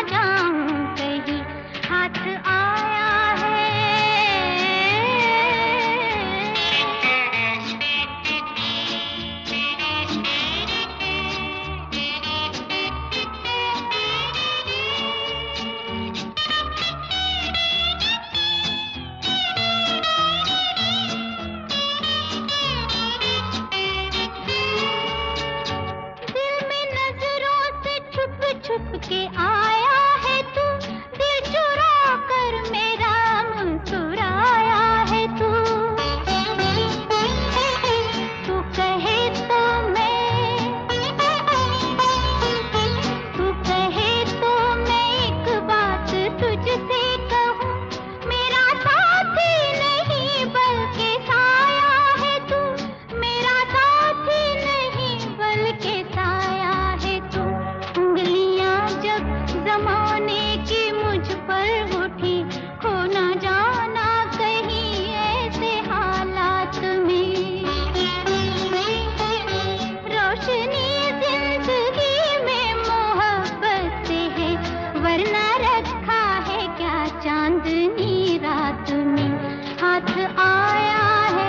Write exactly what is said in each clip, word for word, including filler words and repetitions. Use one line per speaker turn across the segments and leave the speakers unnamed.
जाऊं कहीं, हाथ आया है। छुप के आया है तू, दिल चुरा कर मेरा मुस्कुराया है तू। तू कहे तो मैं, तू कहे तो मैं एक बात तुझसे कहूँ, मेरा साथी नहीं बल्कि साया है तू, मेरा साथी नहीं बल्कि साया है तू। जब जमाने की मुझ पर उठी, खो ना जाना कहीं ऐसे हालात में। रोशनी जिंदगी में मोहब्बत से है, वरना रखा है क्या चांदनी रात में, हाथ आया है।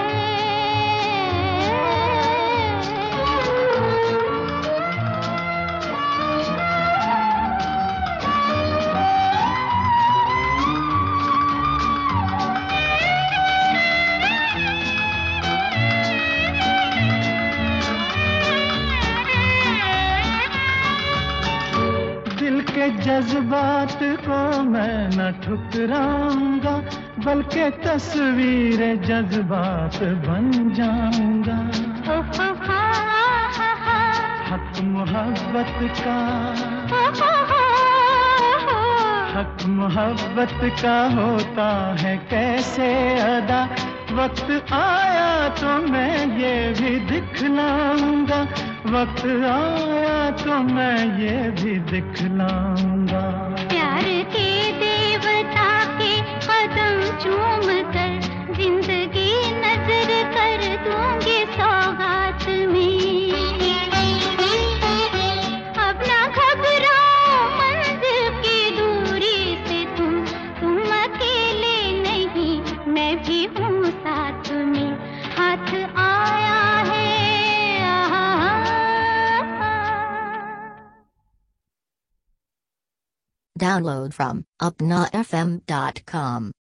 के जज्बात को मैं न ठुकराऊंगा, बल्कि तस्वीर जज्बात बन जाऊंगा। हक मोहब्बत का, हक मोहब्बत का होता है कैसे अदा, वक्त आया तो मैं ये भी दिखलाऊंगा, वक्त आया तो मैं ये भी दिखलाऊंगा।
प्यार के देवता के कदम चूम कर जिंदगी नजर कर दूंगी सौगात में। अब ना घबराओ मंजिल की दूरी से तुम, तुम अकेले नहीं मैं भी हूँ साथ में, हाथ आया है।
Download from upna f m dot com.